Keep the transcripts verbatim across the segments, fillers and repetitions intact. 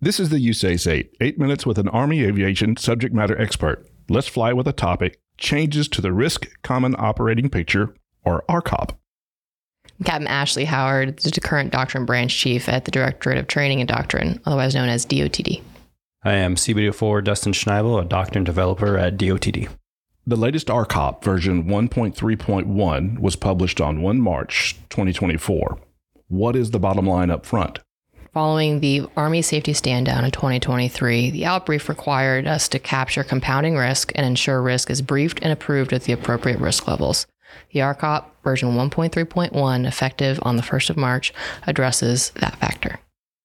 This is the U S A C eight, eight minutes with an Army aviation subject matter expert. Let's fly with a topic, changes to the Risk Common Operating Picture, or R C O P. Captain Ashley Howard, the current Doctrine Branch Chief at the Directorate of Training and Doctrine, otherwise known as D O T D. I am C B D four Dustin Schneibel, a Doctrine Developer at D O T D. The latest R C O P, version one point three point one, was published on the first of March twenty twenty-four. What is the bottom line up front? Following the Army Safety Stand-Down in twenty twenty-three, the outbrief required us to capture compounding risk and ensure risk is briefed and approved at the appropriate risk levels. The R C O P version one point three point one, effective on the first of March, addresses that factor.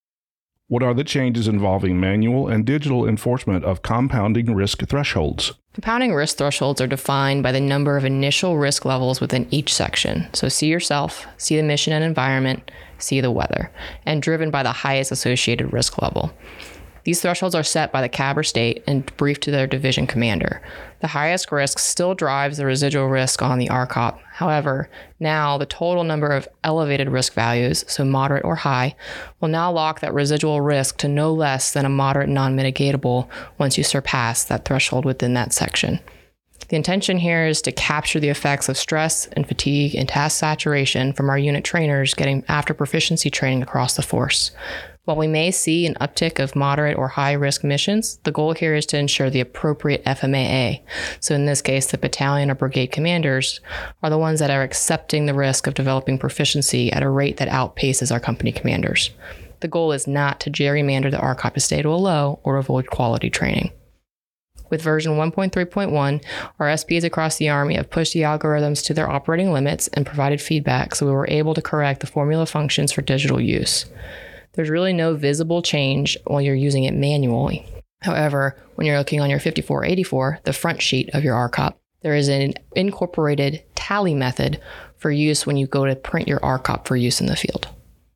What are the changes involving manual and digital enforcement of compounding risk thresholds? Compounding risk thresholds are defined by the number of initial risk levels within each section. So see yourself, see the mission and environment, see the weather, and driven by the highest associated risk level. These thresholds are set by the C A B or state and briefed to their division commander. The highest risk still drives the residual risk on the R C O P. However, now the total number of elevated risk values, so moderate or high, will now lock that residual risk to no less than a moderate non-mitigatable once you surpass that threshold within that section. The intention here is to capture the effects of stress and fatigue and task saturation from our unit trainers getting after proficiency training across the force. While we may see an uptick of moderate or high risk missions, the goal here is to ensure the appropriate F M A A. So in this case, the battalion or brigade commanders are the ones that are accepting the risk of developing proficiency at a rate that outpaces our company commanders. The goal is not to gerrymander the R C O P to stay to a low or avoid quality training. With version one point three point one, our S Ps across the Army have pushed the algorithms to their operating limits and provided feedback, so we were able to correct the formula functions for digital use. There's really no visible change while you're using it manually. However, when you're looking on your fifty-four eighty-four, the front sheet of your R C O P, there is an incorporated tally method for use when you go to print your R C O P for use in the field.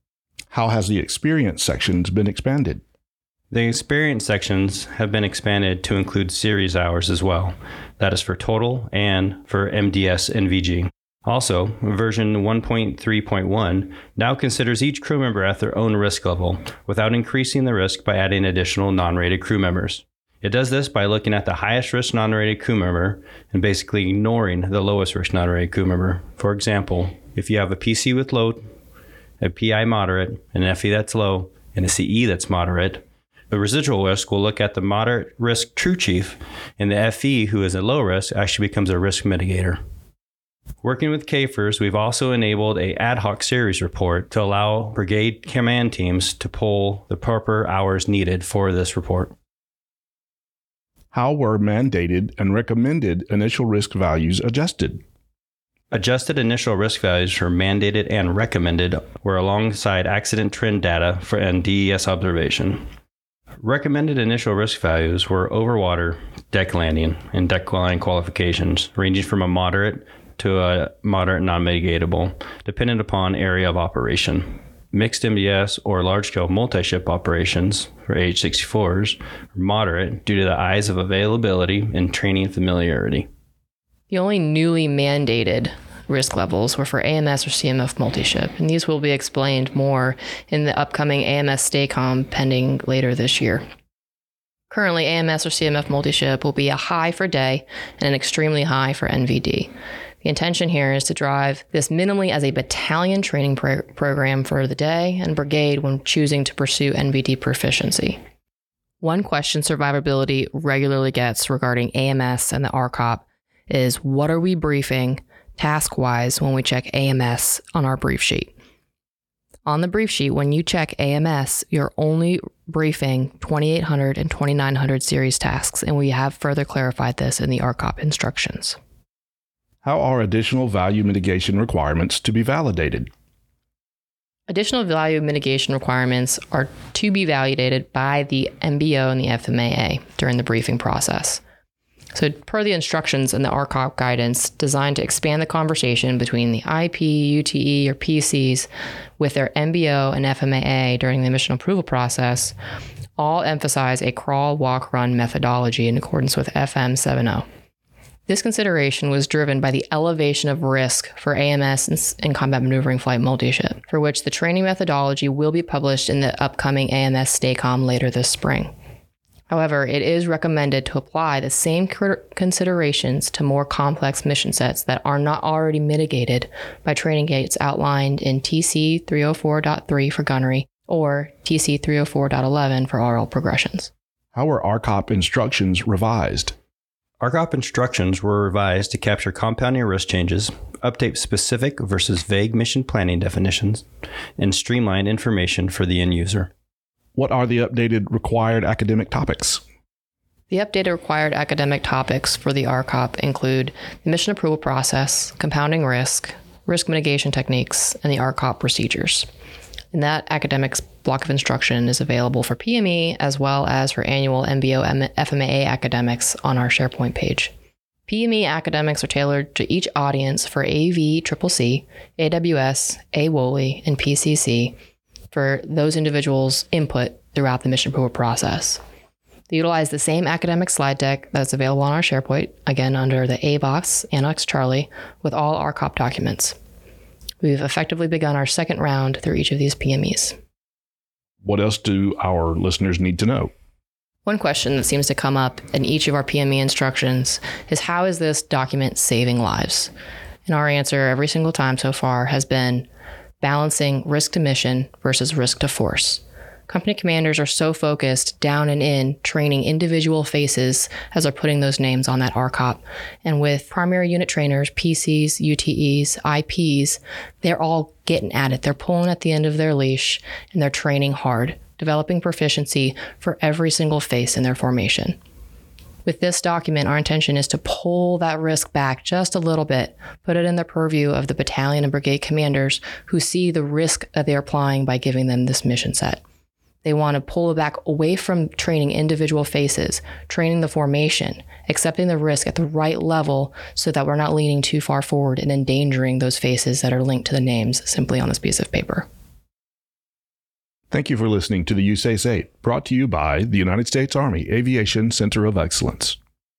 How has the experience sections been expanded? The experience sections have been expanded to include series hours as well. That is for total and for M D S N V G. Also, version one point three point one now considers each crew member at their own risk level without increasing the risk by adding additional non-rated crew members. It does this by looking at the highest risk non-rated crew member and basically ignoring the lowest risk non-rated crew member. For example, if you have a P C with low, a P I moderate, an F E that's low, and a C E that's moderate, the residual risk will look at the moderate risk crew chief, and the F E, who is a low risk, actually becomes a risk mitigator. Working with C A F Ers, we've also enabled a ad hoc series report to allow brigade command teams to pull the proper hours needed for this report. How were mandated and recommended initial risk values adjusted? Adjusted initial risk values for mandated and recommended were alongside accident trend data for and D E S observation. Recommended initial risk values were overwater, deck landing, and deck line qualifications, ranging from a moderate to a moderate non-mitigatable, dependent upon area of operation. Mixed M D S or large-scale multi-ship operations for A H sixty-fours are moderate due to the eyes of availability and training familiarity. The only newly mandated risk levels were for A M S or C M F multi-ship, and these will be explained more in the upcoming A M S STACOM pending later this year. Currently, A M S or C M F multi-ship will be a high for day and an extremely high for N V D. The intention here is to drive this minimally as a battalion training pro- program for the day and brigade when choosing to pursue N V D proficiency. One question survivability regularly gets regarding A M S and the R C O P is, what are we briefing task-wise when we check A M S on our brief sheet? On the brief sheet, when you check A M S, you're only briefing twenty-eight hundred and twenty-nine hundred series tasks, and we have further clarified this in the R C O P instructions. How are additional value mitigation requirements to be validated? Additional value mitigation requirements are to be validated by the M B O and the F M A A during the briefing process. So per the instructions in the R C O P guidance designed to expand the conversation between the I P, U T E, or P Cs with their M B O and F M A A during the mission approval process, all emphasize a crawl, walk, run methodology in accordance with F M seven point oh. This consideration was driven by the elevation of risk for A M S and, and combat maneuvering flight multi-ship, for which the training methodology will be published in the upcoming A M S STACOM later this spring. However, it is recommended to apply the same considerations to more complex mission sets that are not already mitigated by training gates outlined in T C three oh four point three for gunnery or T C three oh four point eleven for R L progressions. How were R C O P instructions revised? R C O P instructions were revised to capture compounding risk changes, update specific versus vague mission planning definitions, and streamline information for the end user. What are the updated required academic topics? The updated required academic topics for the R C O P include the mission approval process, compounding risk, risk mitigation techniques, and the R C O P procedures. And that academics block of instruction is available for P M E as well as for annual M B O F M A A academics on our SharePoint page. P M E academics are tailored to each audience for A V C C C, A W S, A W O L I, and P C C for those individuals' input throughout the mission approval process. They utilize the same academic slide deck that's available on our SharePoint, again under the A box, Annex Charlie, with all R C O P documents. We've effectively begun our second round through each of these P M Es. What else do our listeners need to know? One question that seems to come up in each of our P M E instructions is, how is this document saving lives? And our answer every single time so far has been balancing risk to mission versus risk to force. Company commanders are so focused down and in training individual faces as they're putting those names on that R C O P. And with primary unit trainers, P Cs, U T Es, I Ps, they're all getting at it. They're pulling at the end of their leash and they're training hard, developing proficiency for every single face in their formation. With this document, our intention is to pull that risk back just a little bit, put it in the purview of the battalion and brigade commanders who see the risk that they're applying by giving them this mission set. They want to pull it back away from training individual faces, training the formation, accepting the risk at the right level so that we're not leaning too far forward and endangering those faces that are linked to the names simply on this piece of paper. Thank you for listening to the U S A S eight, brought to you by the United States Army Aviation Center of Excellence.